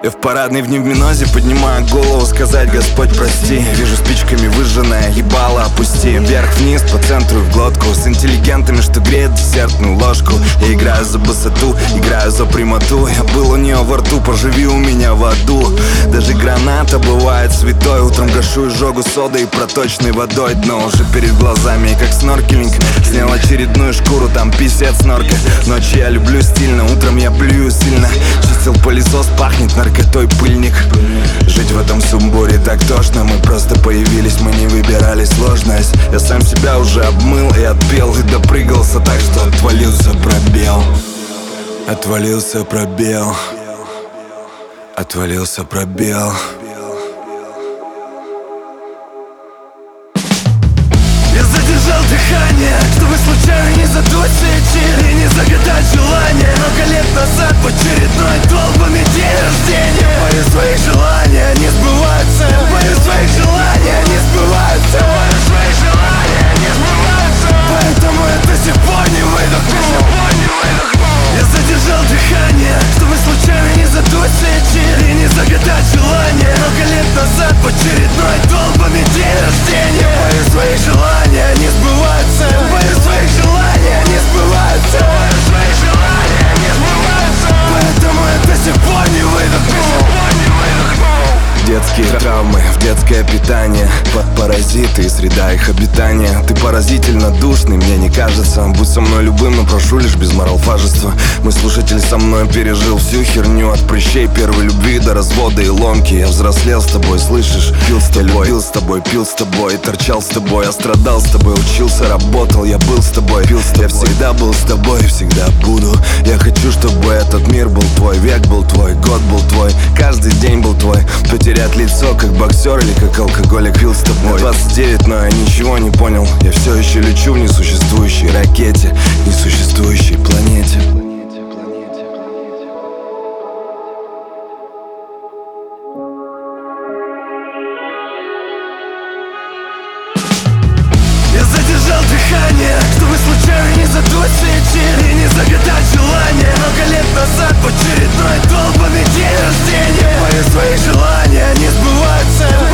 Я в парадной в невминозе поднимаю голову, сказать: Господь, прости. Вижу спичками выжженное ебало, опусти. Вверх-вниз, по центру и в глотку. С интеллигентами, что греет десертную ложку. Я играю за высоту, играю за прямоту. Я был у нее во рту, поживи у меня в аду. Даже граната бывает святой. Утром гашу изжогу содой и проточной водой. Дно уже перед глазами, как сноркелинг. Снял очередную шкуру, там писец снорка. Ночью я люблю стильно, утром я плюю сильно. Чистил пылесос, пахнет наркотой пыльник. Жить в этом сумбуре так тошно. Мы просто появились, мы не выбирали сложность. Я сам себя уже обмыл и отпел, и допрыгался так, что отвалился пробел. Отвалился пробел. Отвалился пробел. Я задержал дыхание, чтобы случайно не задуть свечи и не загадать желание. Много лет назад в очередной долбанный день рождения. Боюсь, своих желаний не сбываются. Боюсь, своих желаний не сбываются. Боюсь, своих желаний не сбываются. Поэтому я до сих пор не выдохну. Я задержал дыхание, чтобы случайно не задуть свечи и не загадать желание. Много лет назад в очередной долбанный день рождения. Боюсь, своих желаний не сбываются. Боюсь, своих желаний не сбываются. Боюсь, своих желаний не сбываются. Поэтому я до сих пор не выдохну. Детские травмы, в детское питание, паразиты и среда их обитания. Ты поразительно душный, мне не кажется. Будь со мной любым, но прошу лишь без моралфажества. Мой слушатель со мной пережил всю херню. От прыщей первой любви до развода и ломки. Я взрослел с тобой, слышишь? Пил с тобой, пил с тобой, пил с тобой, торчал с тобой, я страдал с тобой, учился, работал, я был с тобой, пил с тобой. Я всегда был с тобой, всегда буду. Я хочу, чтобы этот мир был твой, век был твой, год был твой, каждый день был твой. Потерять лицо, как боксер или как алкоголик, пил с тобой. 29, но я ничего не понял. Я все еще лечу в несуществующей ракете, несуществующей планете. Я задержал дыхание, чтобы случайно не задуть свечи и не загадать желание. Много лет назад в очередной долбанный день рождения. Боюсь, своих желаний не сбываются.